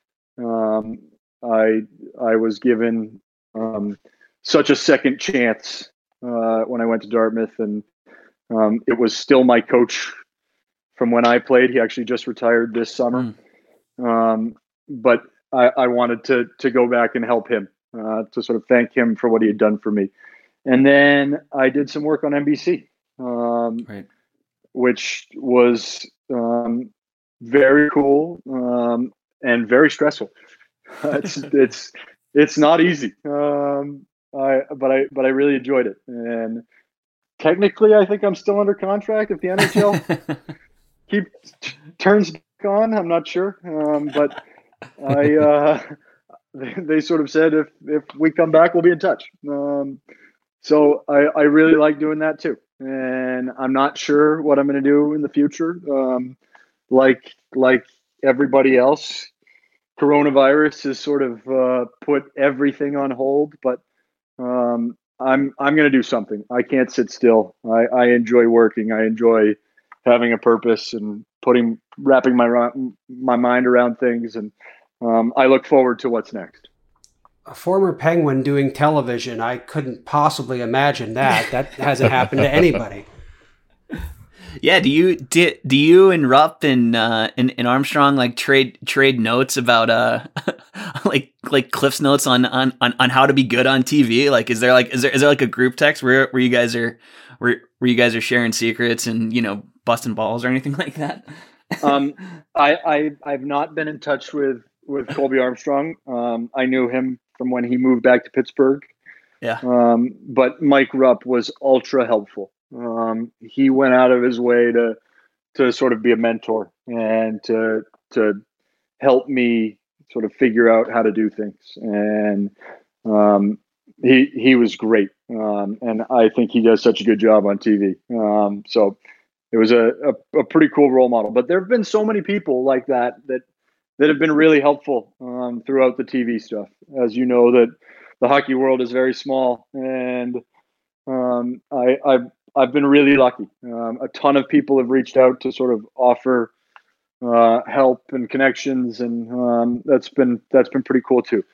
Um, I I was given um, such a second chance uh, when I went to Dartmouth, and um, it was still my coach from when I played. He actually just retired this summer. Mm. Um, but I, I wanted to to go back and help him, uh, to sort of thank him for what he had done for me. And then I did some work on N B C, um, right. which was um, very cool um, and very stressful. it's it's it's not easy, um, I but I but I really enjoyed it. And technically, I think I'm still under contract if the N H L keep turns back on. I'm not sure, um, but I uh, they, they sort of said if if we come back, we'll be in touch. Um, so I, I really like doing that too, and I'm not sure what I'm going to do in the future. Um, like like everybody else, coronavirus has sort of uh, put everything on hold, but um, I'm I'm going to do something. I can't sit still. I, I enjoy working. I enjoy having a purpose and putting wrapping my my mind around things, and um, I look forward to what's next. A former Penguin doing television, I couldn't possibly imagine that. That hasn't happened to anybody. Yeah, do you do, do you and Rupp and uh and, and Armstrong like trade trade notes about uh like like Cliff's notes on, on on on how to be good on T V? Like is there like is there is there like a group text where where you guys are where where you guys are sharing secrets and, you know, busting balls or anything like that? um I, I I've not been in touch with with Colby Armstrong. Um I knew him from when he moved back to Pittsburgh. Yeah. Um but Mike Rupp was ultra helpful. Um, he went out of his way to to sort of be a mentor and to to help me sort of figure out how to do things. And um, he he was great. Um, and I think he does such a good job on T V. Um, so it was a, a, a pretty cool role model. But there have been so many people like that that that have been really helpful um, throughout the T V stuff. As you know, that the hockey world is very small, and um, I, I've I've been really lucky. Um, a ton of people have reached out to sort of offer uh, help and connections, and um, that's been that's been pretty cool too.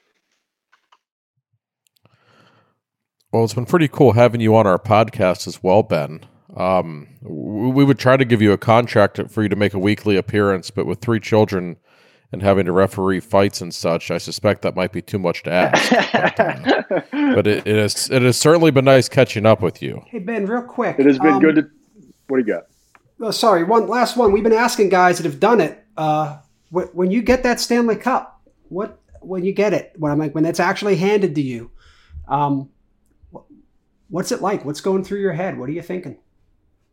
Well, it's been pretty cool having you on our podcast as well, Ben. Um, we would try to give you a contract for you to make a weekly appearance, but with three children and having to referee fights and such, I suspect that might be too much to ask. but uh, but it, it, has, it has certainly been nice catching up with you. Hey, Ben, real quick. It has been um, good to... What do you got? Oh, sorry, one last one. We've been asking guys that have done it. Uh, wh- when you get that Stanley Cup, what when you get it, when I'm like when it's actually handed to you, um, wh- what's it like? What's going through your head? What are you thinking?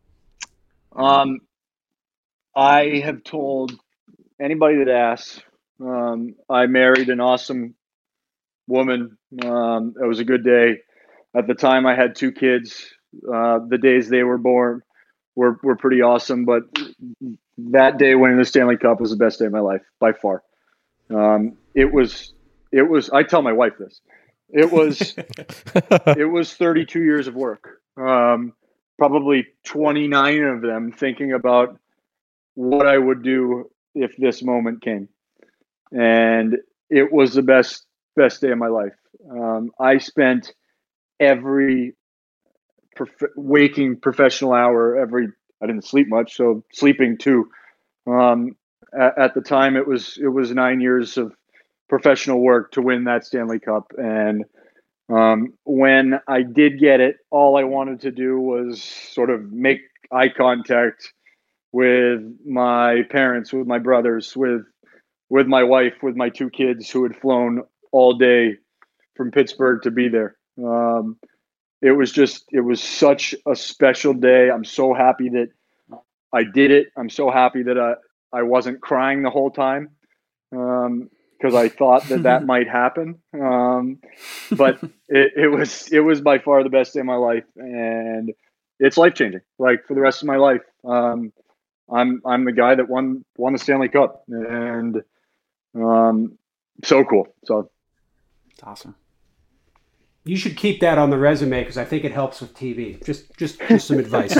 Um, I have told anybody that asks. Um, I married an awesome woman. Um, it was a good day. At the time, I had two kids. Uh, the days they were born were were pretty awesome. But that day winning the Stanley Cup was the best day of my life by far. Um, it was. It was. I tell my wife this. It was. It was thirty-two years of work. Um, probably twenty-nine of them thinking about what I would do if this moment came. And it was the best best day of my life. Um, I spent every prof- waking professional hour, every I didn't sleep much, so sleeping too. Um, at, at the time, it was it was nine years of professional work to win that Stanley Cup. And um, when I did get it, all I wanted to do was sort of make eye contact with my parents, with my brothers, with with my wife, with my two kids who had flown all day from Pittsburgh to be there. Um, it was just, it was such a special day. I'm so happy that I did it. I'm so happy that I, I wasn't crying the whole time um, because I thought that that might happen. Um, but it, it was, it was by far the best day of my life, and it's life changing. Like for the rest of my life, um, I'm I'm the guy that won won the Stanley Cup, and um, so cool. So It's awesome. You should keep that on the resume because I think it helps with T V. Just, just, just some advice.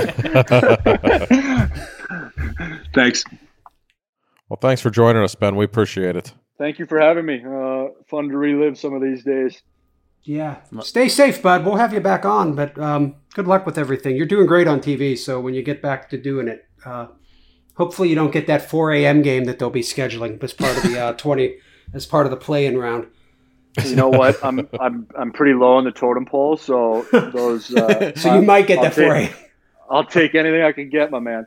Thanks. Well, thanks for joining us, Ben. We appreciate it. Thank you for having me. Uh, fun to relive some of these days. Yeah. Stay safe, bud. We'll have you back on, but um, good luck with everything. You're doing great on T V, so when you get back to doing it, uh, hopefully you don't get that four a.m. game that they'll be scheduling as part of the uh, twenty as part of the play-in round. You know what? I'm I'm I'm pretty low on the totem pole, so those. Uh, so you might get I'll that four a.m. I'll take anything I can get, my man.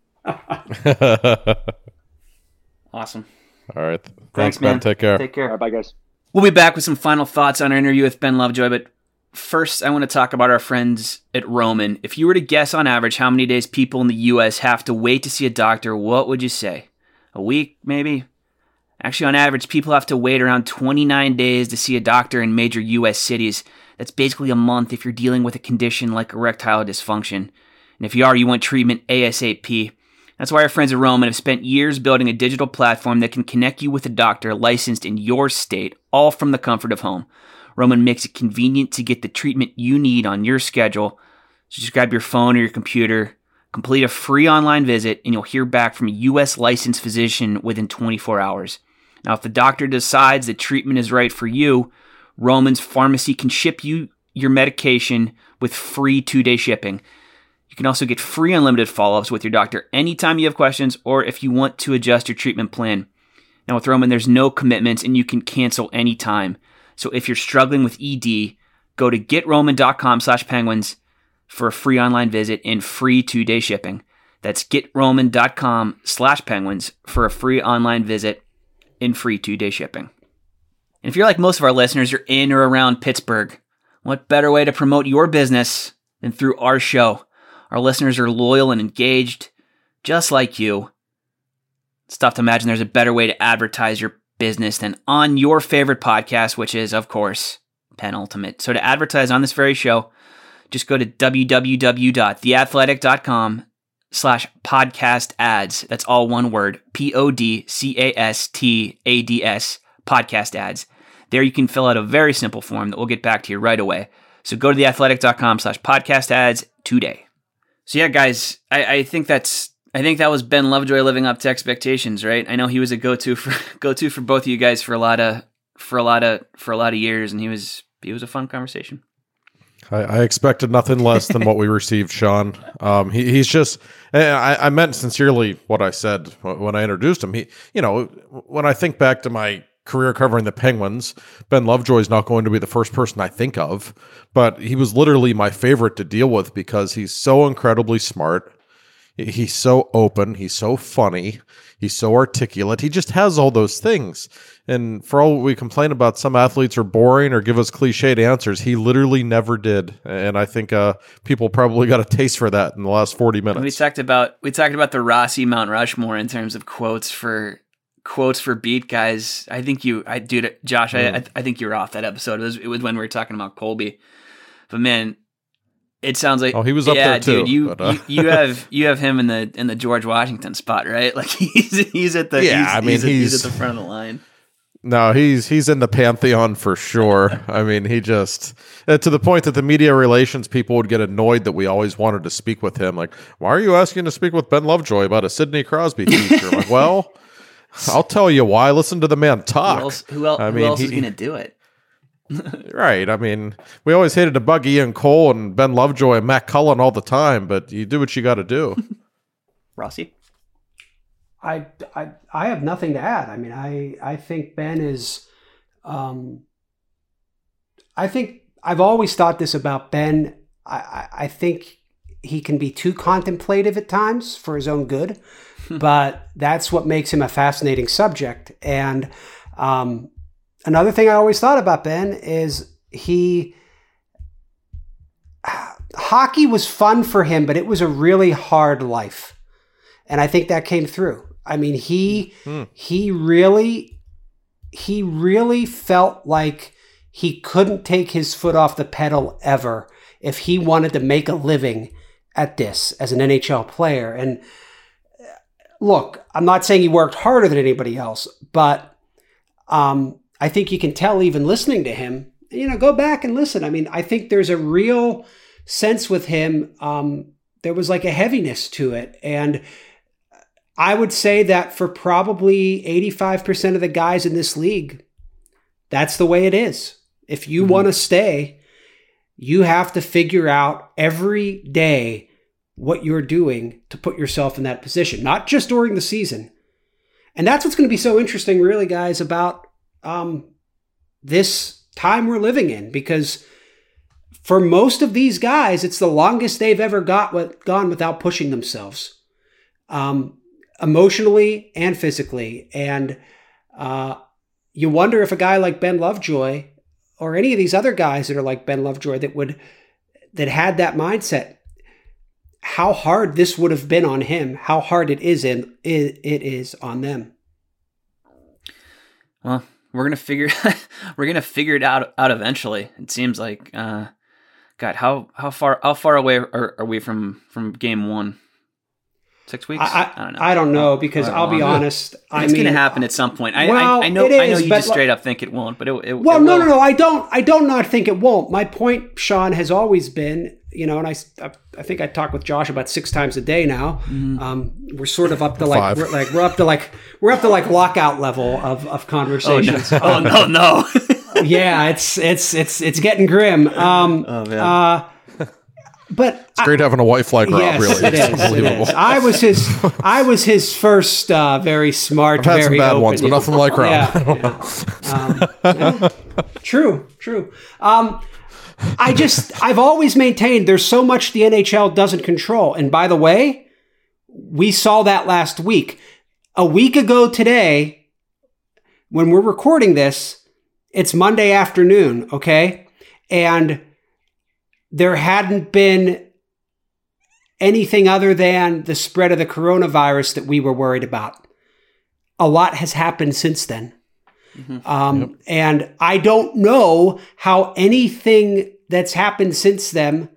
Awesome. All right. Thanks, Thanks, man. Ben. Take care. Take care. All right, bye, guys. We'll be back with some final thoughts on our interview with Ben Lovejoy, but first I want to talk about our friends at Roman. If you were to guess on average how many days people in the U S have to wait to see a doctor, what would you say? A week, maybe? Actually, on average, people have to wait around twenty-nine days to see a doctor in major U S cities. That's basically a month if you're dealing with a condition like erectile dysfunction. And if you are, you want treatment ASAP. That's why our friends at Roman have spent years building a digital platform that can connect you with a doctor licensed in your state, all from the comfort of home. Roman makes it convenient to get the treatment you need on your schedule. So just grab your phone or your computer, complete a free online visit, and you'll hear back from a U S licensed physician within twenty-four hours. Now, if the doctor decides that treatment is right for you, Roman's Pharmacy can ship you your medication with free two-day shipping. You can also get free unlimited follow-ups with your doctor anytime you have questions or if you want to adjust your treatment plan. Now, with Roman, there's no commitments and you can cancel anytime. So if you're struggling with E D, go to getroman.com slash penguins for a free online visit and free two-day shipping. That's getroman.com slash penguins for a free online visit and free two-day shipping. And if you're like most of our listeners, you're in or around Pittsburgh, what better way to promote your business than through our show? Our listeners are loyal and engaged, just like you. It's tough to imagine there's a better way to advertise your business than on your favorite podcast, which is, of course, Penultimate. So to advertise on this very show, just go to www.theathletic.com slash podcast ads. That's all one word, P O D C A S T A D S, podcast ads. There you can fill out a very simple form that we'll get back to you right away. So go to theathletic.com slash podcast ads today. So yeah, guys, I, I think that's I think that was Ben Lovejoy living up to expectations, right? I know he was a go-to for go-to for both of you guys for a lot of for a lot of for a lot of years, and he was he was a fun conversation. I, I expected nothing less than what we received, Sean. Um, he, he's just, I, I meant sincerely what I said when I introduced him. He, you know, when I think back to my career covering the Penguins, Ben Lovejoy is not going to be the first person I think of, but he was literally my favorite to deal with because he's so incredibly smart. He's so open. He's so funny. He's so articulate. He just has all those things. And for all we complain about some athletes are boring or give us cliched answers, he literally never did. And I think uh, people probably got a taste for that in the last forty minutes. We talked about we talked about the Rossi Mount Rushmore in terms of quotes for quotes for beat guys. I think you, I dude, Josh, mm. I I think you were off that episode. It was it was when we were talking about Colby. But man, it sounds like oh he was up yeah, there too. Dude, you, but, uh, you you have you have him in the in the George Washington spot, right? Like he's he's at the yeah. He's, I mean he's, he's, he's at the front of the line. No, he's he's in the pantheon for sure. I mean, he just uh, to the point that the media relations people would get annoyed that we always wanted to speak with him. Like, why are you asking to speak with Ben Lovejoy about a Sidney Crosby feature? Like, well, I'll tell you why. Listen to the man talk. Who else, who else, I mean, who else he, is going to do it? Right. I mean, we always hated to bug Ian Cole and Ben Lovejoy and Matt Cullen all the time, but you do what you got to do. Rossi? I, I, I have nothing to add. I mean, I, I think Ben is, um, I think I've always thought this about Ben. I, I, I think he can be too contemplative at times for his own good, but that's what makes him a fascinating subject. And um, another thing I always thought about Ben is he, hockey was fun for him, but it was a really hard life. And I think that came through. I mean, he mm. he really he really felt like he couldn't take his foot off the pedal ever if he wanted to make a living at this as an N H L player. And look, I'm not saying he worked harder than anybody else, but um, I think you can tell even listening to him. You know, go back and listen. I mean, I think there's a real sense with him. Um, there was like a heaviness to it, and I would say that for probably eighty-five percent of the guys in this league, that's the way it is. If you mm-hmm. want to stay, you have to figure out every day what you're doing to put yourself in that position, not just during the season. And that's what's going to be so interesting, really, guys, about um, this time we're living in, because for most of these guys, it's the longest they've ever got what, gone without pushing themselves. Um, emotionally and physically. And uh, you wonder if a guy like Ben Lovejoy or any of these other guys that are like Ben Lovejoy that would, that had that mindset, how hard this would have been on him, how hard it is in it, it is on them. Well, we're going to figure, we're going to figure it out, out eventually. It seems like, uh, God, how, how far, how far away are, are we from, from game one? Six weeks? I, I don't know. I don't know because I'll be honest. I it's mean, going to happen at some point. I, well, I, I know. it is, I know you but just straight up think it won't, but it. it well, it no, will. no, no. I don't. I don't not think it won't. My point, Sean, has always been, you know, and I, I think I talk with Josh about six times a day now. Mm-hmm. Um, we're sort of up to like, we're like we're up to like we're up to like lockout level of of conversations. Oh no! Um, oh, no, no. Yeah, it's it's it's it's getting grim. Um, oh man. Uh, But it's great I, having a wife like Rob. Yes, really, it it's is, unbelievable. It is. I was his. I was his first uh, very smart, I've had very some bad open, ones, but nothing like Rob. Yeah, yeah. Um, yeah. True, true. Um, I just, I've always maintained there's so much the N H L doesn't control. And by the way, we saw that last week. A week ago today, when we're recording this, it's Monday afternoon. Okay, and there hadn't been anything other than the spread of the coronavirus that we were worried about. A lot has happened since then. Mm-hmm. Um, yep. And I don't know how anything that's happened since then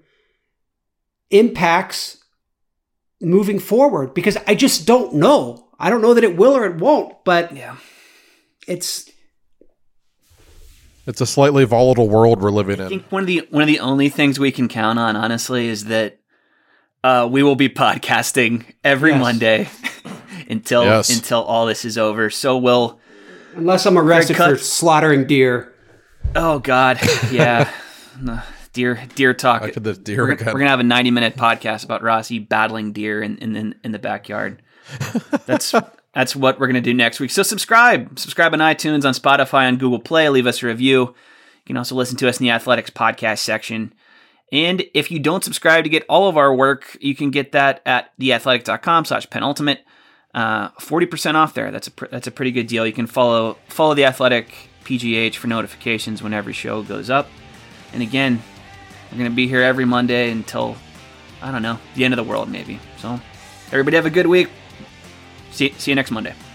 impacts moving forward, because I just don't know. I don't know that it will or it won't, but yeah, it's... It's a slightly volatile world we're living in. I think one of the one of the only things we can count on, honestly, is that uh, we will be podcasting every yes. Monday until yes. until all this is over. So we'll, unless I'm arrested cut- for slaughtering deer. Oh God, yeah, deer deer talk. Back to the deer we're, again. We're gonna have a ninety minute podcast about Rossi battling deer in in in the backyard. That's. That's what we're going to do next week. So subscribe. Subscribe on iTunes, on Spotify, on Google Play. Leave us a review. You can also listen to us in the Athletics podcast section. And if you don't subscribe to get all of our work, you can get that at theathletic.com slash penultimate. Uh, forty percent off there. That's a pr- that's a pretty good deal. You can follow follow The Athletic P G H for notifications when every show goes up. And again, we're going to be here every Monday until, I don't know, the end of the world maybe. So everybody have a good week. See, see you next Monday.